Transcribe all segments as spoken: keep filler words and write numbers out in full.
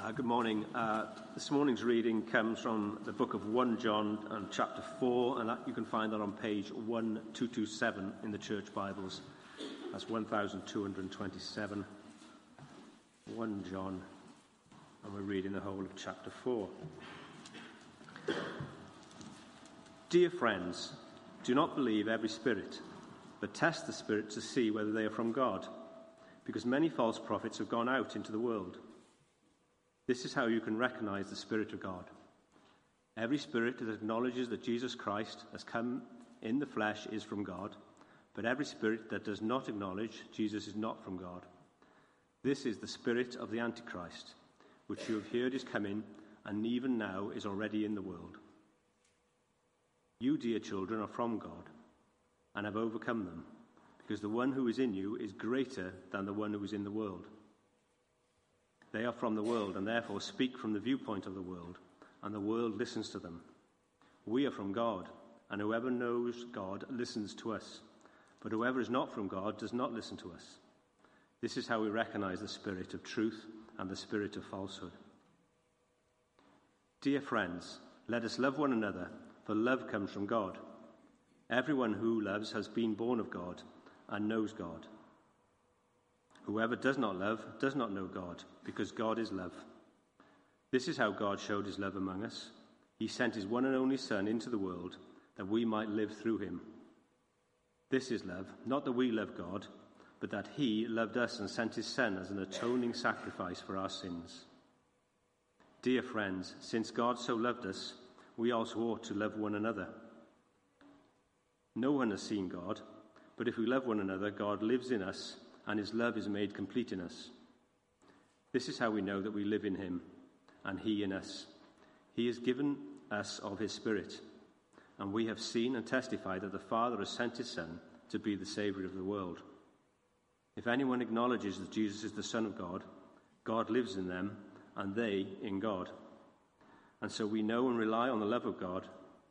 Uh, good morning. Uh, this morning's reading comes from the book of First John and chapter four, and that, you can find that on page twelve twenty-seven in the church Bibles. That's twelve twenty-seven. First John, and we're reading the whole of chapter four. Dear friends, do not believe every spirit, but test the spirits to see whether they are from God, because many false prophets have gone out into the world. This is how you can recognize the Spirit of God. Every spirit that acknowledges that Jesus Christ has come in the flesh is from God, but every spirit that does not acknowledge Jesus is not from God. This is the spirit of the Antichrist, which you have heard is coming, and even now is already in the world. You, dear children, are from God, and have overcome them, because the one who is in you is greater than the one who is in the world. They are from the world, and therefore speak from the viewpoint of the world, and the world listens to them. We are from God, and whoever knows God listens to us. But whoever is not from God does not listen to us. This is how we recognize the spirit of truth and the spirit of falsehood. Dear friends, let us love one another, for love comes from God. Everyone who loves has been born of God and knows God. Whoever does not love does not know God, because God is love. This is how God showed his love among us. He sent his one and only Son into the world, that we might live through him. This is love, not that we love God, but that he loved us and sent his Son as an atoning sacrifice for our sins. Dear friends, since God so loved us, we also ought to love one another. No one has seen God, but if we love one another, God lives in us, and his love is made complete in us. This is how we know that we live in him, and he in us. He has given us of his Spirit, and we have seen and testified that the Father has sent his Son to be the Saviour of the world. If anyone acknowledges that Jesus is the Son of God, God lives in them, and they in God. And so we know and rely on the love of God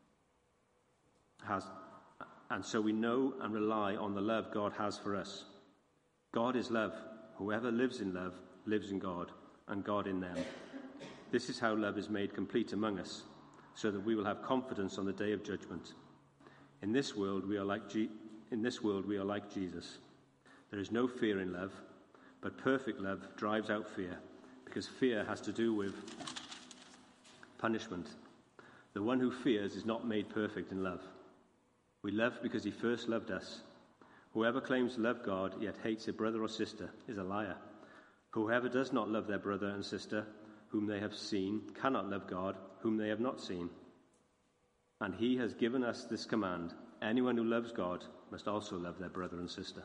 has, and so we know and rely on the love God has for us. God is love. Whoever lives in love lives in God, and God in them. This is how love is made complete among us, so that we will have confidence on the day of judgment. In this world we are like G- in this world we are like Jesus. There is no fear in love, but perfect love drives out fear, because fear has to do with punishment. The one who fears is not made perfect in love. We love because he first loved us. Whoever claims to love God yet hates a brother or sister is a liar. Whoever does not love their brother and sister whom they have seen cannot love God whom they have not seen. And he has given us this command: anyone who loves God must also love their brother and sister.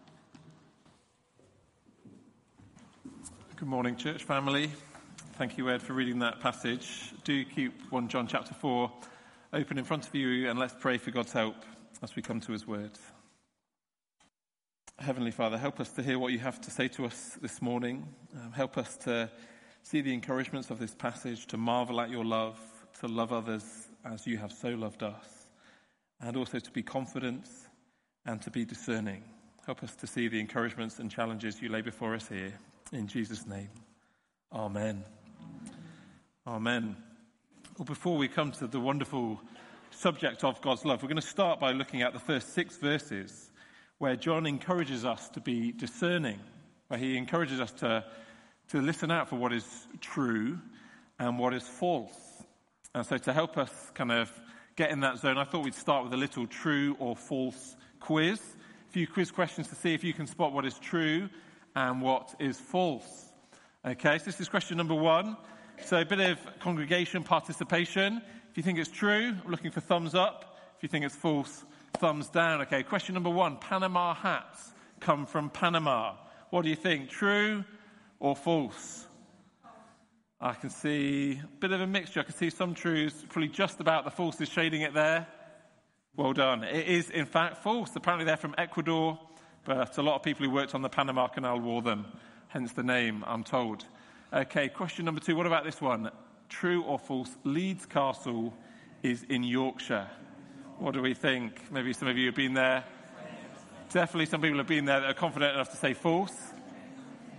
Good morning, church family. Thank you, Ed, for reading that passage. Do keep First John chapter four open in front of you, and let's pray for God's help as we come to his word. Heavenly Father, help us to hear what you have to say to us this morning. Um, help us to see the encouragements of this passage, to marvel at your love, to love others as you have so loved us, and also to be confident and to be discerning. Help us to see the encouragements and challenges you lay before us here. In Jesus' name, amen. Amen. Well, before we come to the wonderful subject of God's love, we're going to start by looking at the first six verses, where John encourages us to be discerning, where he encourages us to, to listen out for what is true and what is false. And so to help us kind of get in that zone, I thought we'd start with a little true or false quiz. A few quiz questions to see if you can spot what is true and what is false. Okay, so this is question number one. So a bit of congregation participation. If you think it's true, I'm looking for thumbs up. If you think it's false, thumbs down. Okay, question number one. Panama hats come from Panama. What do you think? True or false? I can see a bit of a mixture. I can see some truths, probably just about the false is shading it there. Well done. It is, in fact, false. Apparently they're from Ecuador, but a lot of people who worked on the Panama Canal wore them, hence the name, I'm told. Okay, question number two. What about this one? True or false? Leeds Castle is in Yorkshire. What do we think? Maybe some of you have been there. Definitely some people have been there that are confident enough to say false.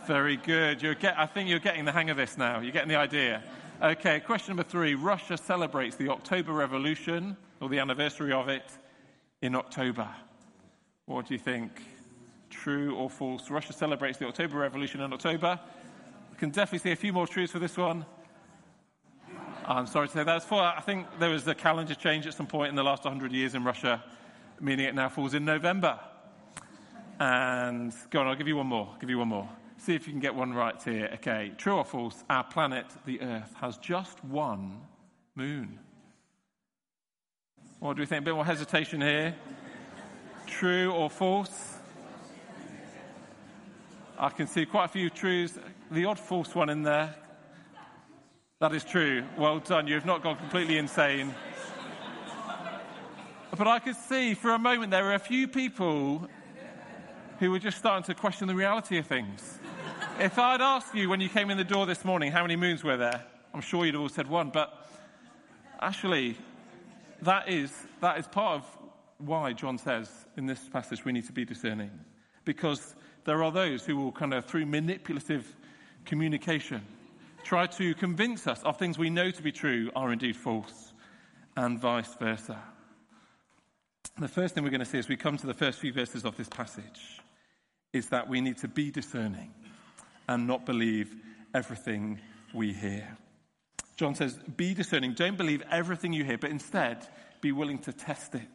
Very good. You're get, I think you're getting the hang of this now. You're getting the idea. Okay, question number three. Russia celebrates the October Revolution, or the anniversary of it, in October. What do you think? True or false? Russia celebrates the October Revolution in October. We can definitely see a few more truths for this one. I'm sorry to say that's false. I think there was a calendar change at some point in the last one hundred years in Russia, meaning it now falls in November. And go on, I'll give you one more. I'll give you one more. See if you can get one right here. Okay, true or false? Our planet, the Earth, has just one moon. What do we think? A bit more hesitation here. True or false? I can see quite a few truths. The odd false one in there. That is true. Well done. You have not gone completely insane. But I could see for a moment there were a few people who were just starting to question the reality of things. If I'd asked you when you came in the door this morning how many moons were there, I'm sure you'd all said one. But actually, that is that is part of why John says in this passage we need to be discerning. Because there are those who will kind of, through manipulative communication, try to convince us of things we know to be true are indeed false, and vice versa. The first thing we're going to see as we come to the first few verses of this passage is that we need to be discerning and not believe everything we hear. John says, be discerning. Don't believe everything you hear, but instead be willing to test it.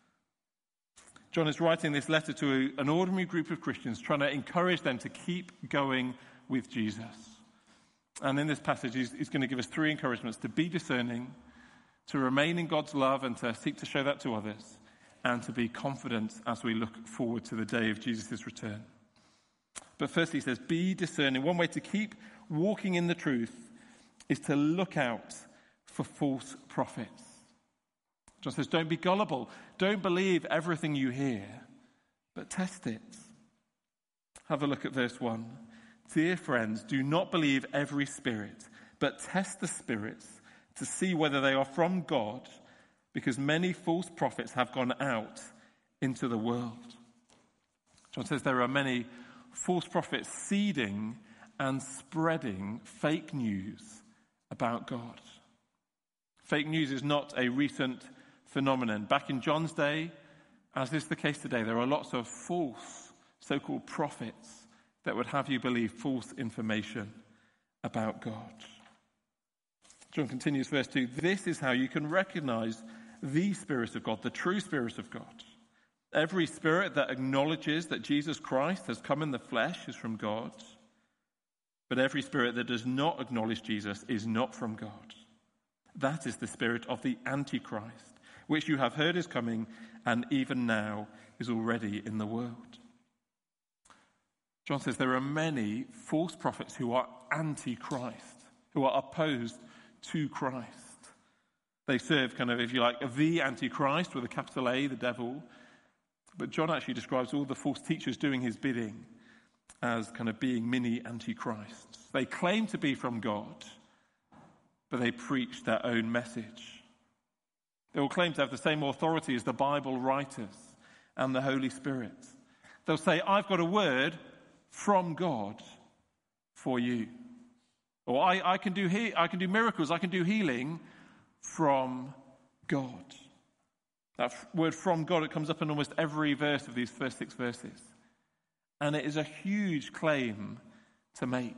John is writing this letter to an ordinary group of Christians, trying to encourage them to keep going with Jesus. And in this passage, he's, he's going to give us three encouragements: to be discerning, to remain in God's love and to seek to show that to others, and to be confident as we look forward to the day of Jesus' return. But first he says, be discerning. One way to keep walking in the truth is to look out for false prophets. John says, don't be gullible. Don't believe everything you hear, but test it. Have a look at verse one. Dear friends, do not believe every spirit, but test the spirits to see whether they are from God, because many false prophets have gone out into the world. John says there are many false prophets seeding and spreading fake news about God. Fake news is not a recent phenomenon. Back in John's day, as is the case today, there are lots of false so-called prophets that would have you believe false information about God. John continues, verse two, this is how you can recognize the Spirit of God, the true Spirit of God. Every spirit that acknowledges that Jesus Christ has come in the flesh is from God, but every spirit that does not acknowledge Jesus is not from God. That is the spirit of the Antichrist, which you have heard is coming and even now is already in the world. John says there are many false prophets who are anti-Christ, who are opposed to Christ. They serve kind of, if you like, the Antichrist with a capital A, the devil. But John actually describes all the false teachers doing his bidding as kind of being mini Antichrists. They claim to be from God, but they preach their own message. They will claim to have the same authority as the Bible writers and the Holy Spirit. They'll say, I've got a word from God for you. Or I, I can do he- I can do miracles, I can do healing from God. That f- word from God, it comes up in almost every verse of these first six verses. And it is a huge claim to make.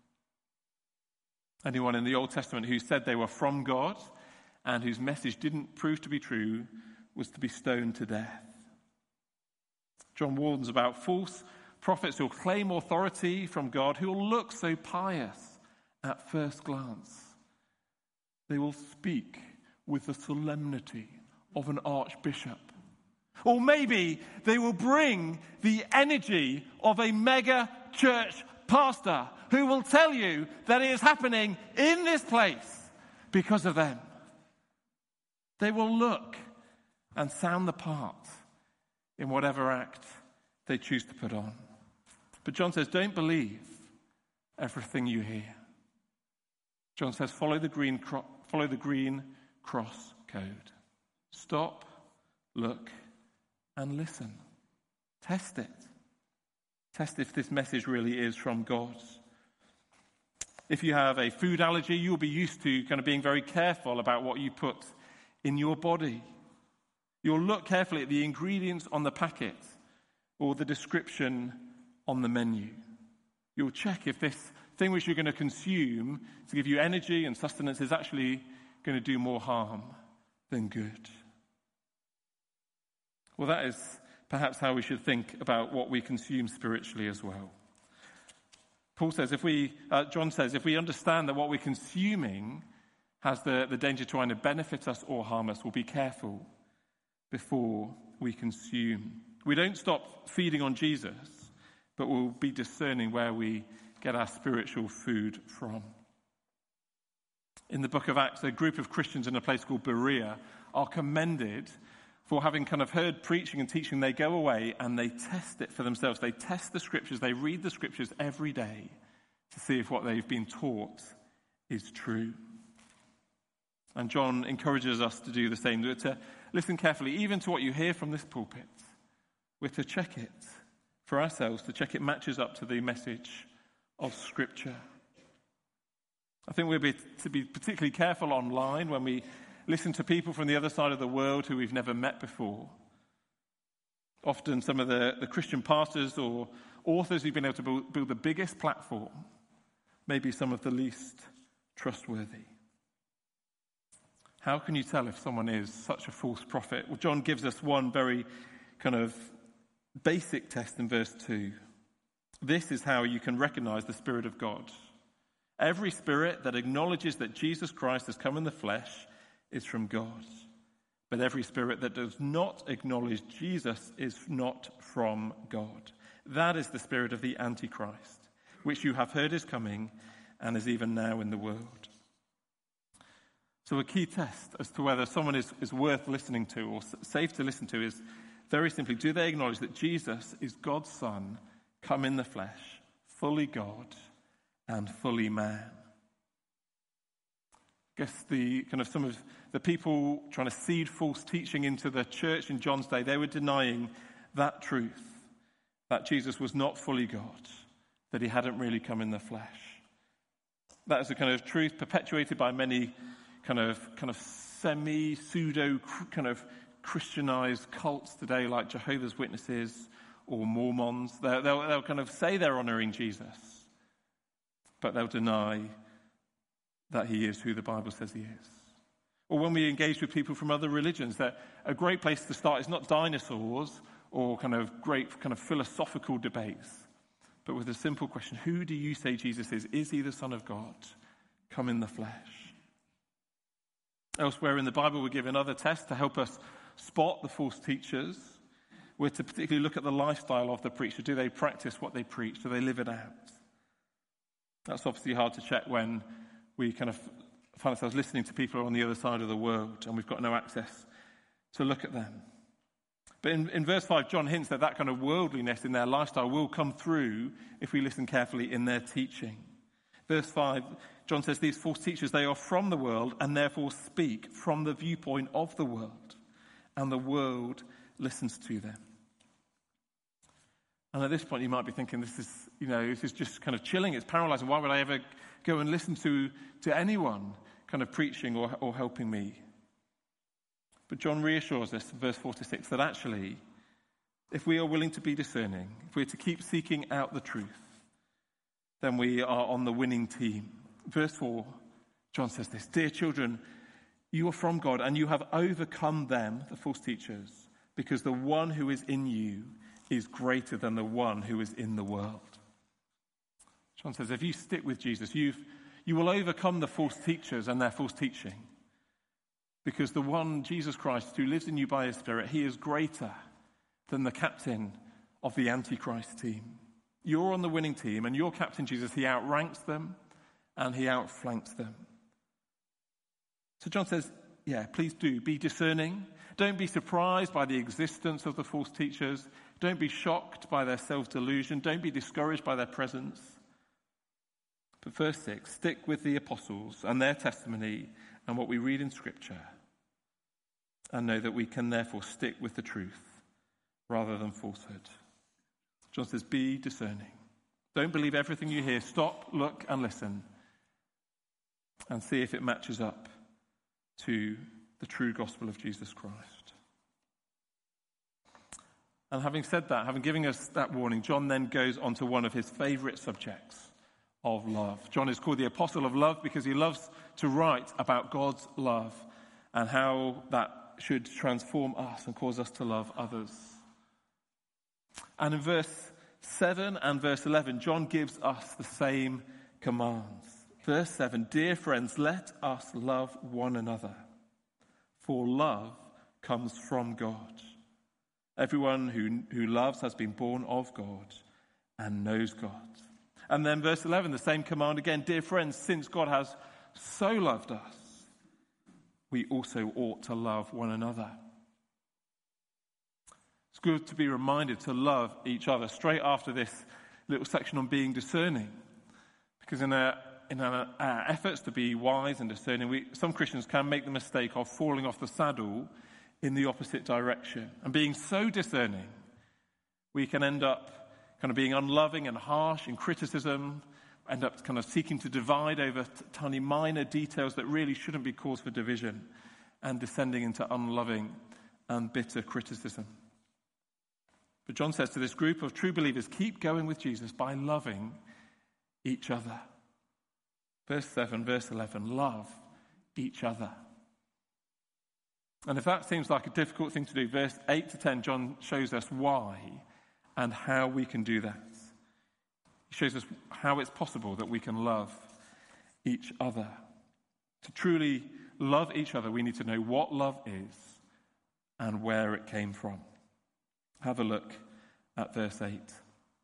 Anyone in the Old Testament who said they were from God and whose message didn't prove to be true was to be stoned to death. John warns about false prophets who will claim authority from God, who will look so pious at first glance. They will speak with the solemnity of an archbishop. Or maybe they will bring the energy of a mega church pastor who will tell you that it is happening in this place because of them. They will look and sound the part in whatever act they choose to put on. But John says, don't believe everything you hear. John says, follow the green, cro- follow the green cross code. Stop, look, and listen. Test it. Test if this message really is from God. If you have a food allergy, you'll be used to kind of being very careful about what you put in your body. You'll look carefully at the ingredients on the packet or the description on the menu. You'll check if this thing which you're going to consume to give you energy and sustenance is actually going to do more harm than good. Well, that is perhaps how we should think about what we consume spiritually as well. Paul says, if we, uh, John says, if we understand that what we're consuming has the, the danger to either benefit us or harm us, we'll be careful before we consume. We don't stop feeding on Jesus, but we'll be discerning where we get our spiritual food from. In the book of Acts, a group of Christians in a place called Berea are commended for having kind of heard preaching and teaching. They go away and they test it for themselves. They test the scriptures. They read the scriptures every day to see if what they've been taught is true. And John encourages us to do the same, to listen carefully, even to what you hear from this pulpit. We're to check it for ourselves, to check it matches up to the message of Scripture. I think we'll be to be particularly careful online when we listen to people from the other side of the world who we've never met before. Often some of the, the Christian pastors or authors who've been able to build, build the biggest platform, maybe some of the least trustworthy. How can you tell if someone is such a false prophet? Well, John gives us one very kind of basic test in verse two. This is how you can recognize the Spirit of God. Every spirit that acknowledges that Jesus Christ has come in the flesh is from God. But every spirit that does not acknowledge Jesus is not from God. That is the spirit of the Antichrist, which you have heard is coming and is even now in the world. So a key test as to whether someone is, is worth listening to or safe to listen to is very simply, do they acknowledge that Jesus is God's Son, come in the flesh, fully God and fully man? I guess the kind of some of the people trying to seed false teaching into the church in John's day, they were denying that truth, that Jesus was not fully God, that he hadn't really come in the flesh. That is a kind of truth perpetuated by many kind of kind of semi-pseudo kind of Christianized cults today, like Jehovah's Witnesses or Mormons. They'll, they'll, they'll kind of say they're honoring Jesus, but they'll deny that he is who the Bible says he is. Or when we engage with people from other religions, that a great place to start is not dinosaurs or kind of great kind of philosophical debates, but with a simple question: who do you say Jesus is? Is he the Son of God, come in the flesh? Elsewhere in the Bible, we're given other tests to help us spot the false teachers. We're to particularly look at the lifestyle of the preacher. Do they practice what they preach? Do they live it out? That's obviously hard to check when we kind of find ourselves listening to people on the other side of the world and we've got no access to look at them. But in, in verse five, John hints that that kind of worldliness in their lifestyle will come through if we listen carefully in their teaching. Verse five, John says these false teachers, they are from the world and therefore speak from the viewpoint of the world, and the world listens to them. And at this point, you might be thinking, this is, you know, this is just kind of chilling. It's paralyzing. Why would I ever go and listen to, to anyone kind of preaching or, or helping me? But John reassures us in verse four to six that actually, if we are willing to be discerning, if we're to keep seeking out the truth, then we are on the winning team. Verse four, John says this: dear children, you are from God and you have overcome them, the false teachers, because the one who is in you is greater than the one who is in the world. John says, if you stick with Jesus, you've, you will overcome the false teachers and their false teaching. Because the one, Jesus Christ, who lives in you by his Spirit, he is greater than the captain of the Antichrist team. You're on the winning team, and your captain, Jesus, he outranks them and he outflanks them. So John says, yeah, please do be discerning. Don't be surprised by the existence of the false teachers. Don't be shocked by their self-delusion. Don't be discouraged by their presence. But verse six, stick with the apostles and their testimony and what we read in Scripture, and know that we can therefore stick with the truth rather than falsehood. John says, be discerning. Don't believe everything you hear. Stop, look, and listen. And see if it matches up to the true gospel of Jesus Christ. And having said that, having given us that warning, John then goes on to one of his favourite subjects of love. John is called the Apostle of Love because he loves to write about God's love and how that should transform us and cause us to love others. And in verse seven and verse eleven, John gives us the same commands. Verse seven, dear friends, let us love one another, for love comes from God. Everyone who, who loves has been born of God and knows God. And then verse eleven, the same command again, dear friends, since God has so loved us, we also ought to love one another. It's good to be reminded to love each other straight after this little section on being discerning. Because in our, in our, our efforts to be wise and discerning, we, some Christians can make the mistake of falling off the saddle in the opposite direction. And being so discerning, we can end up kind of being unloving and harsh in criticism, end up kind of seeking to divide over t- tiny minor details that really shouldn't be cause for division, and descending into unloving and bitter criticism. But John says to this group of true believers, keep going with Jesus by loving each other. Verse seven, verse eleven, love each other. And if that seems like a difficult thing to do, verse eight to ten, John shows us why and how we can do that. He shows us how it's possible that we can love each other. To truly love each other, we need to know what love is and where it came from. Have a look at verse eight.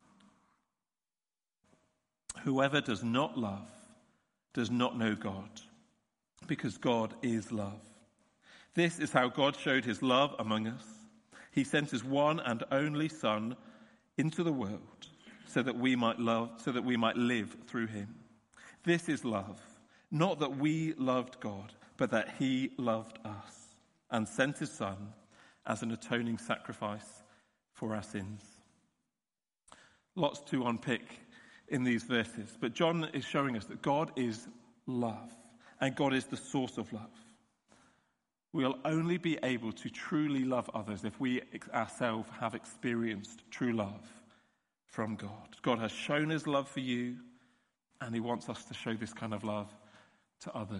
Whoever does not love does not know God, because God is love. This is how God showed his love among us. He sent his one and only Son into the world so that we might love, so that we might live through him. This is love, not that we loved God, but that he loved us and sent his Son as an atoning sacrifice for our sins. Lots to unpick in these verses, but John is showing us that God is love and God is the source of love. We'll only be able to truly love others if we ourselves have experienced true love from God. God has shown his love for you, and he wants us to show this kind of love to others.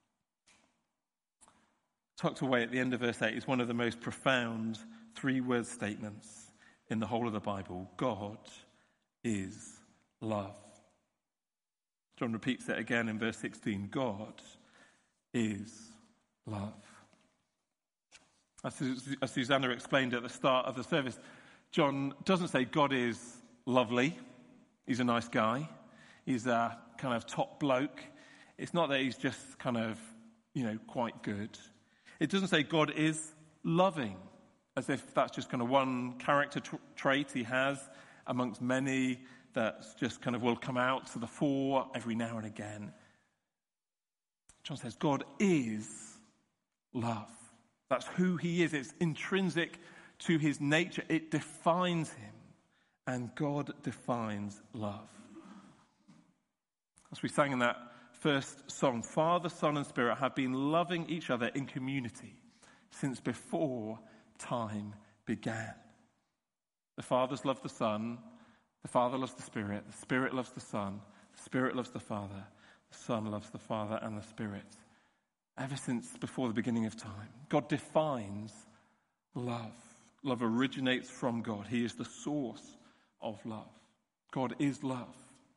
Tucked away at the end of verse eight is one of the most profound three-word statements in the whole of the Bible. God is love. John repeats it again in verse sixteen. God is love. As, as Susanna explained at the start of the service, John doesn't say God is lovely. He's a nice guy. He's a kind of top bloke. It's not that he's just kind of, you know, quite good. It doesn't say God is loving, as if that's just kind of one character t- trait he has amongst many that's just kind of will come out to the fore every now and again. John says God is love. That's who he is. It's intrinsic to his nature. It defines him. And God defines love. As we sang in that first song, Father, Son, and Spirit have been loving each other in community since before time began. The Father's loved the Son. The Father loves the Spirit. The Spirit loves the Son. The Spirit loves the Father. The Son loves the Father and the Spirit. Ever since before the beginning of time, God defines love. Love originates from God. He is the source of love. God is love.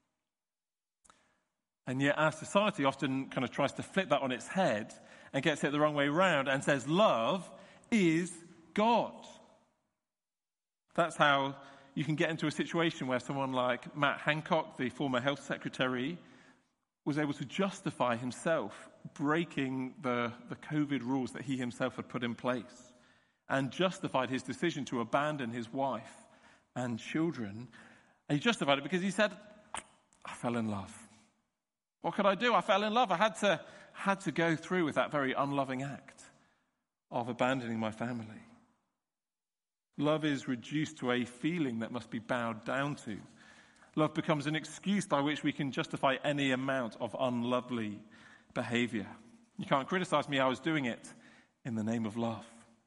And yet our society often kind of tries to flip that on its head and gets it the wrong way around and says love is God. That's how you can get into a situation where someone like Matt Hancock, the former health secretary, was able to justify himself breaking the, the COVID rules that he himself had put in place, and justified his decision to abandon his wife and children. And he justified it because he said, I fell in love. What could I do? I fell in love. I had to, had to go through with that very unloving act of abandoning my family. Love is reduced to a feeling that must be bowed down to. Love becomes an excuse by which we can justify any amount of unlovely behavior. You can't criticize me, I was doing it in the name of love.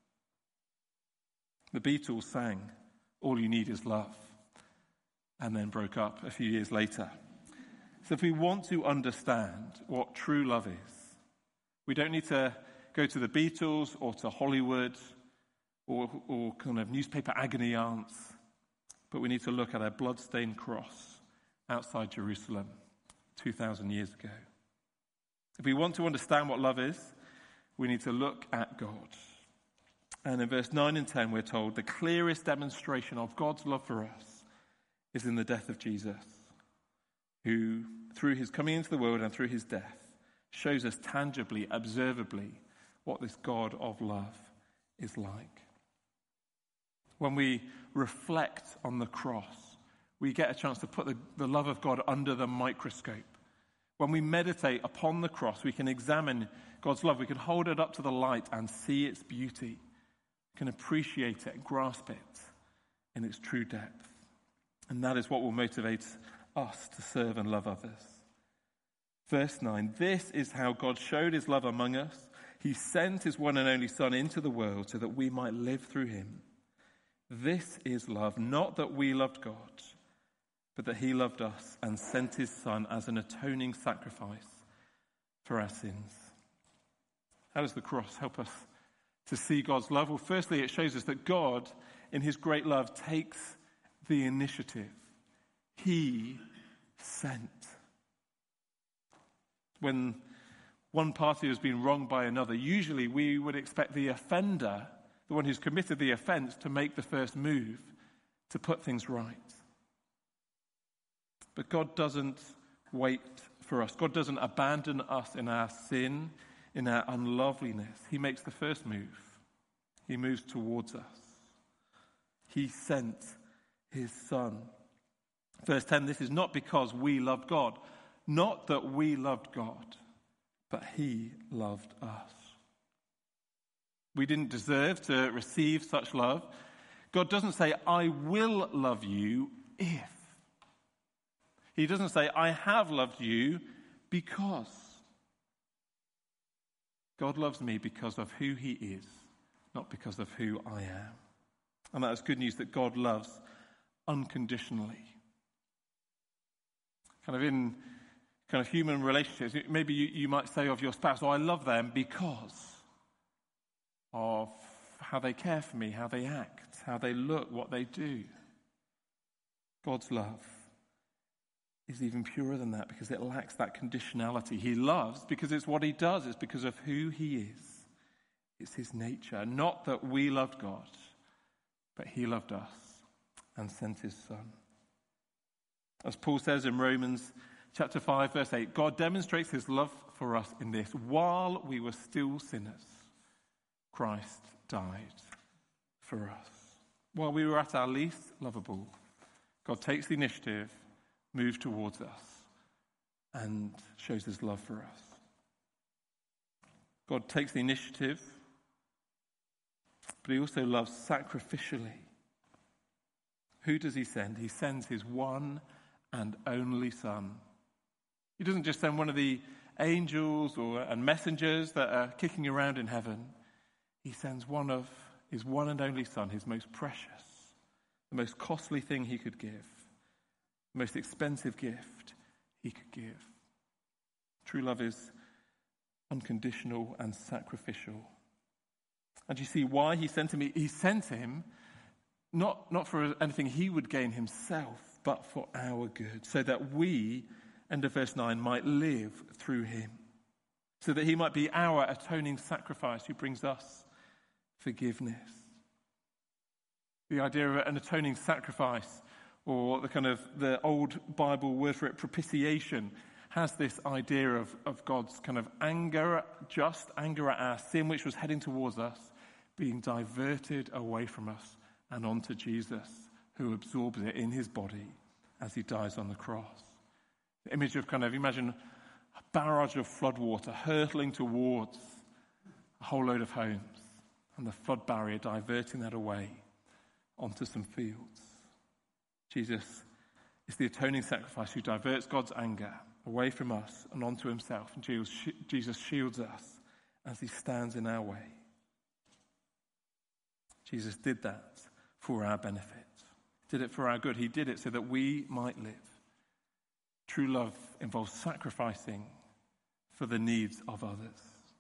The Beatles sang, "All You Need Is Love," and then broke up a few years later. So if we want to understand what true love is, we don't need to go to the Beatles or to Hollywood or, or kind of newspaper agony aunts, but we need to look at a blood-stained cross outside Jerusalem two thousand years ago. If we want to understand what love is, we need to look at God. And in verse nine and ten, we're told the clearest demonstration of God's love for us is in the death of Jesus, who, through his coming into the world and through his death, shows us tangibly, observably, what this God of love is like. When we reflect on the cross, we get a chance to put the, the love of God under the microscope. When we meditate upon the cross, we can examine God's love. We can hold it up to the light and see its beauty. We can appreciate it and grasp it in its true depth. And that is what will motivate us to serve and love others. Verse nine, this is how God showed his love among us. He sent his one and only Son into the world so that we might live through him. This is love, not that we loved God, but that he loved us and sent his Son as an atoning sacrifice for our sins. How does the cross help us to see God's love? Well, firstly, it shows us that God, in his great love, takes the initiative. He sent. When one party has been wronged by another, usually we would expect the offender, the one who's committed the offense, to make the first move to put things right. But God doesn't wait for us. God doesn't abandon us in our sin, in our unloveliness. He makes the first move. He moves towards us. He sent his Son. Verse ten, this is not because we loved God. Not that we loved God, but he loved us. We didn't deserve to receive such love. God doesn't say, I will love you if. He doesn't say, I have loved you because. God loves me because of who he is, not because of who I am. And that is good news, that God loves unconditionally. Kind of in kind of human relationships, maybe you, you might say of your spouse, oh, I love them because of how they care for me, how they act, how they look, what they do. God's love is even purer than that because it lacks that conditionality. He loves because it's what he does. It's because of who he is. It's his nature. Not that we loved God, but he loved us and sent his Son. As Paul says in Romans chapter five, verse eight, God demonstrates his love for us in this: while we were still sinners, Christ died for us. While we were at our least lovable, God takes the initiative, moves towards us, and shows his love for us. God takes the initiative, but he also loves sacrificially. Who does he send? He sends his one and only Son. He doesn't just send one of the angels or and messengers that are kicking around in heaven. He sends one of his one and only Son, his most precious, the most costly thing he could give, the most expensive gift he could give. True love is unconditional and sacrificial. And you see why he sent him? He sent him not, not for anything he would gain himself, but for our good, so that we, end of verse nine, might live through him, so that he might be our atoning sacrifice who brings us forgiveness. The idea of an atoning sacrifice, or the kind of the old Bible word for it, propitiation, has this idea of, of God's kind of anger, just anger at our sin, which was heading towards us, being diverted away from us and onto Jesus, who absorbs it in his body as he dies on the cross. The image of kind of, imagine a barrage of floodwater hurtling towards a whole load of homes, and the flood barrier diverting that away onto some fields. Jesus is the atoning sacrifice who diverts God's anger away from us and onto himself. And Jesus shields us as he stands in our way. Jesus did that for our benefit. He did it for our good. He did it so that we might live. True love involves sacrificing for the needs of others.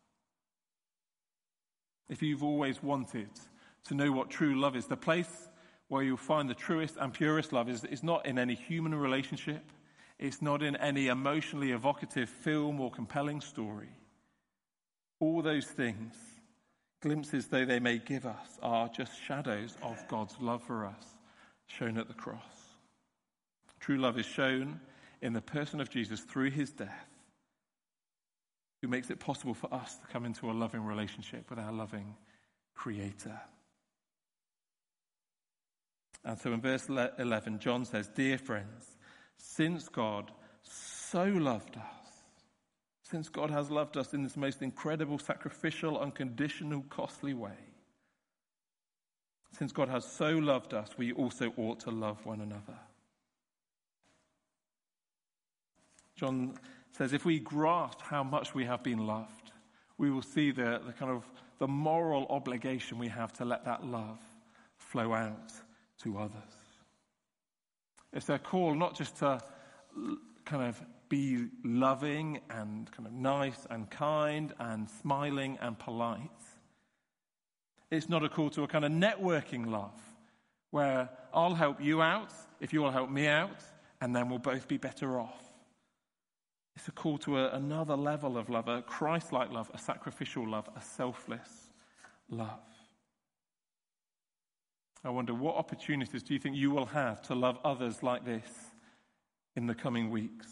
If you've always wanted to know what true love is, the place where you'll find the truest and purest love is, is not in any human relationship. It's not in any emotionally evocative film or compelling story. All those things, glimpses though they may give us, are just shadows of God's love for us, shown at the cross. True love is shown in the person of Jesus through his death, who makes it possible for us to come into a loving relationship with our loving Creator. And so in verse eleven, John says, "Dear friends, since God so loved us, since God has loved us in this most incredible, sacrificial, unconditional, costly way, since God has so loved us, we also ought to love one another." John says if we grasp how much we have been loved, we will see the, the kind of the moral obligation we have to let that love flow out to others. It's a call not just to kind of be loving and kind of nice and kind and smiling and polite. It's not a call to a kind of networking love where I'll help you out if you'll help me out, and then we'll both be better off. It's a call to a, another level of love, a Christ-like love, a sacrificial love, a selfless love. I wonder, what opportunities do you think you will have to love others like this in the coming weeks?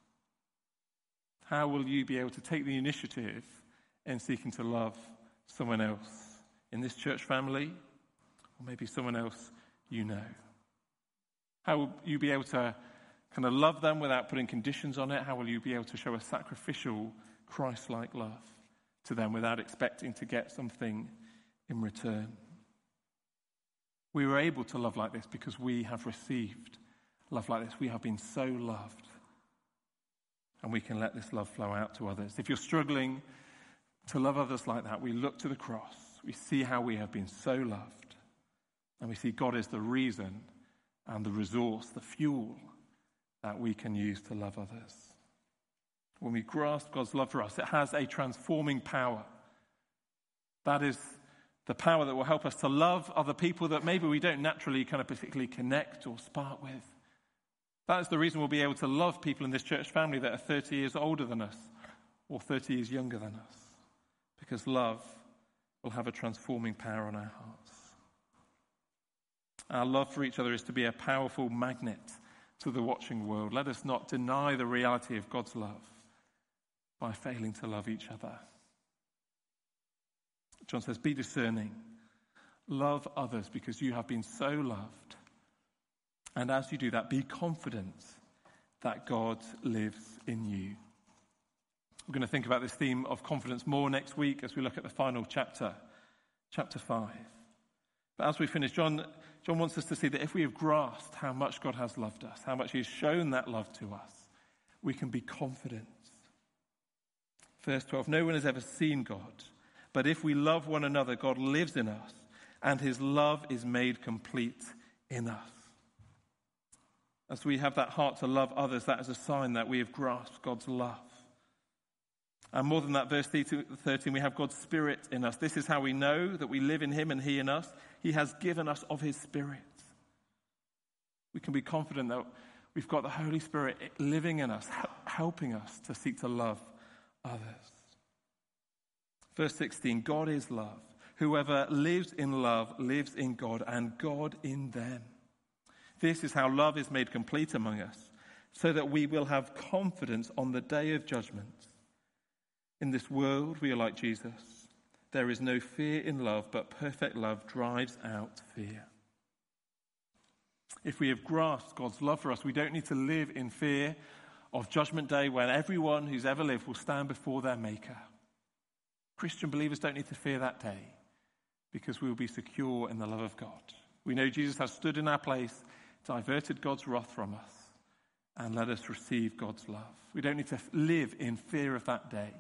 How will you be able to take the initiative in seeking to love someone else in this church family, or maybe someone else you know? How will you be able to kind of love them without putting conditions on it? How will you be able to show a sacrificial, Christ-like love to them without expecting to get something in return? We were able to love like this because we have received love like this. We have been so loved. And we can let this love flow out to others. If you're struggling to love others like that, we look to the cross. We see how we have been so loved. And we see God is the reason and the resource, the fuel that we can use to love others. When we grasp God's love for us, it has a transforming power. That is the power that will help us to love other people that maybe we don't naturally kind of particularly connect or spark with. That is the reason we'll be able to love people in this church family that are thirty years older than us or thirty years younger than us. Because love will have a transforming power on our hearts. Our love for each other is to be a powerful magnet to the watching world. Let us not deny the reality of God's love by failing to love each other. John says, be discerning. Love others because you have been so loved. And as you do that, be confident that God lives in you. We're going to think about this theme of confidence more next week as we look at the final chapter, chapter five. But as we finish, John, John wants us to see that if we have grasped how much God has loved us, how much he has shown that love to us, we can be confident. Verse twelve, no one has ever seen God, but if we love one another, God lives in us, and his love is made complete in us. As we have that heart to love others, that is a sign that we have grasped God's love. And more than that, verse thirteen, we have God's Spirit in us. This is how we know that we live in him and he in us. He has given us of his Spirit. We can be confident that we've got the Holy Spirit living in us, helping us to seek to love others. Verse sixteen, God is love. Whoever lives in love lives in God and God in them. This is how love is made complete among us, so that we will have confidence on the day of judgment. In this world, we are like Jesus. There is no fear in love, but perfect love drives out fear. If we have grasped God's love for us, we don't need to live in fear of Judgment Day when everyone who's ever lived will stand before their Maker. Christian believers don't need to fear that day because we will be secure in the love of God. We know Jesus has stood in our place, diverted God's wrath from us, and let us receive God's love. We don't need to live in fear of that day.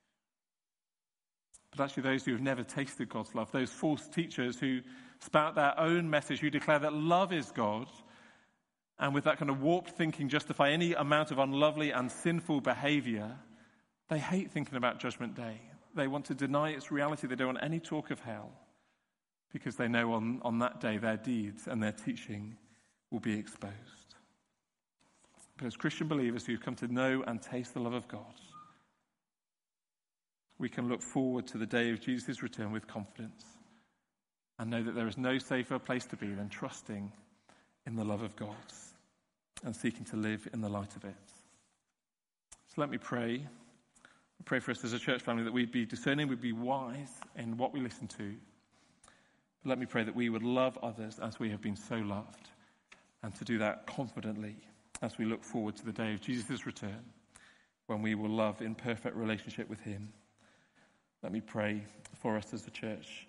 But actually those who have never tasted God's love, those false teachers who spout their own message, who declare that love is God, and with that kind of warped thinking justify any amount of unlovely and sinful behavior, they hate thinking about Judgment Day. They want to deny its reality. They don't want any talk of hell because they know on, on that day their deeds and their teaching will be exposed. But as Christian believers who've come to know and taste the love of God, we can look forward to the day of Jesus' return with confidence and know that there is no safer place to be than trusting in the love of God and seeking to live in the light of it. So let me pray. I pray for us as a church family that we'd be discerning, we'd be wise in what we listen to. But let me pray that we would love others as we have been so loved, and to do that confidently as we look forward to the day of Jesus' return, when we will love in perfect relationship with him. Let me pray for us as a church.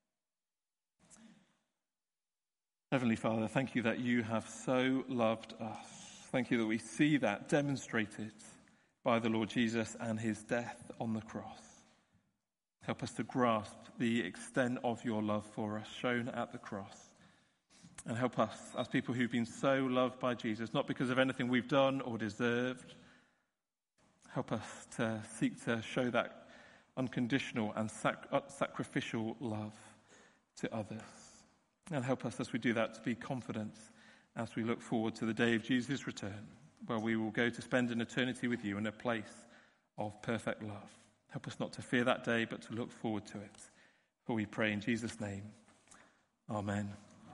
Heavenly Father, thank you that you have so loved us. Thank you that we see that demonstrated by the Lord Jesus and his death on the cross. Help us to grasp the extent of your love for us shown at the cross. And help us as people who've been so loved by Jesus, not because of anything we've done or deserved. Help us to seek to show that unconditional and sac- sacrificial love to others. And help us as we do that to be confident as we look forward to the day of Jesus' return, where we will go to spend an eternity with you in a place of perfect love. Help us not to fear that day, but to look forward to it. For we pray in Jesus' name. Amen.